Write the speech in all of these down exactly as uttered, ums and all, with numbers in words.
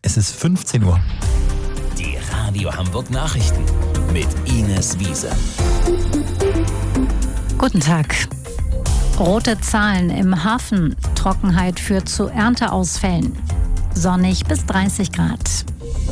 Es ist fünfzehn Uhr. Die Radio Hamburg Nachrichten mit Ines Wiese. Guten Tag. Rote Zahlen im Hafen. Trockenheit führt zu Ernteausfällen. Sonnig bis dreißig Grad.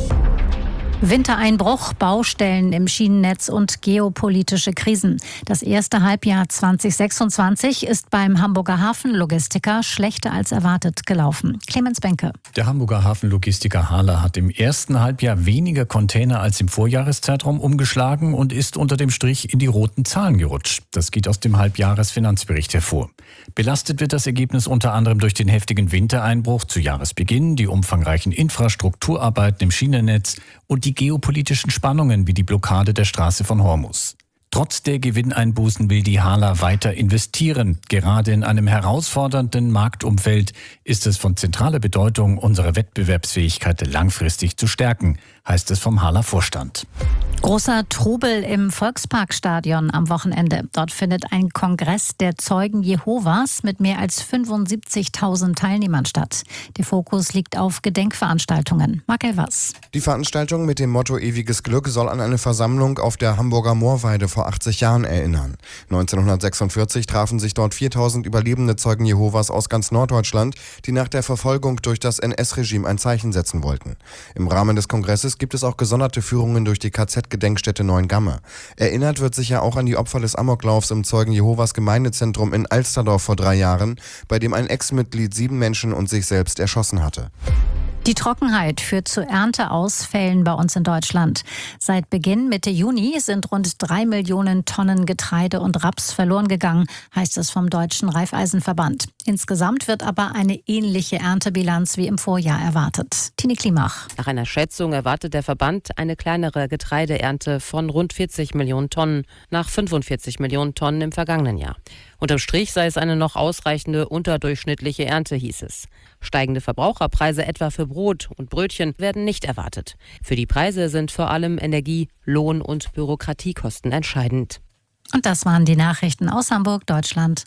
Wintereinbruch, Baustellen im Schienennetz und geopolitische Krisen. Das erste Halbjahr zwanzig sechsundzwanzig ist beim Hamburger Hafenlogistiker schlechter als erwartet gelaufen. Clemens Benke. Der Hamburger Hafenlogistiker Hala hat im ersten Halbjahr weniger Container als im Vorjahreszeitraum umgeschlagen und ist unter dem Strich in die roten Zahlen gerutscht. Das geht aus dem Halbjahresfinanzbericht hervor. Belastet wird das Ergebnis unter anderem durch den heftigen Wintereinbruch zu Jahresbeginn, die umfangreichen Infrastrukturarbeiten im Schienennetz und die geopolitischen Spannungen wie die Blockade der Straße von Hormuz. Trotz der Gewinneinbußen will die Hala weiter investieren. Gerade in einem herausfordernden Marktumfeld ist es von zentraler Bedeutung, unsere Wettbewerbsfähigkeit langfristig zu stärken, heißt es vom Hala-Vorstand. Großer Trubel im Volksparkstadion am Wochenende. Dort findet ein Kongress der Zeugen Jehovas mit mehr als fünfundsiebzigtausend Teilnehmern statt. Der Fokus liegt auf Gedenkveranstaltungen. Marc Elvers. Die Veranstaltung mit dem Motto Ewiges Glück soll an eine Versammlung auf der Hamburger Moorweide vor achtzig Jahren erinnern. neunzehnhundertsechsundvierzig trafen sich dort viertausend überlebende Zeugen Jehovas aus ganz Norddeutschland, die nach der Verfolgung durch das N S-Regime ein Zeichen setzen wollten. Im Rahmen des Kongresses gibt es auch gesonderte Führungen durch die K Z-Gedenkstätte Neuengamme. Erinnert wird sicher auch an die Opfer des Amoklaufs im Zeugen Jehovas Gemeindezentrum in Alsterdorf vor drei Jahren, bei dem ein Ex-Mitglied sieben Menschen und sich selbst erschossen hatte. Die Trockenheit führt zu Ernteausfällen bei uns in Deutschland. Seit Beginn Mitte Juni sind rund drei Millionen Tonnen Getreide und Raps verloren gegangen, heißt es vom Deutschen Raiffeisenverband. Insgesamt wird aber eine ähnliche Erntebilanz wie im Vorjahr erwartet. Tine Klimach. Nach einer Schätzung erwartet der Verband eine kleinere Getreideernte von rund vierzig Millionen Tonnen nach fünfundvierzig Millionen Tonnen im vergangenen Jahr. Unterm Strich sei es eine noch ausreichende unterdurchschnittliche Ernte, hieß es. Steigende Verbraucherpreise etwa für Brot und Brötchen werden nicht erwartet. Für die Preise sind vor allem Energie-, Lohn- und Bürokratiekosten entscheidend. Und das waren die Nachrichten aus Hamburg, Deutschland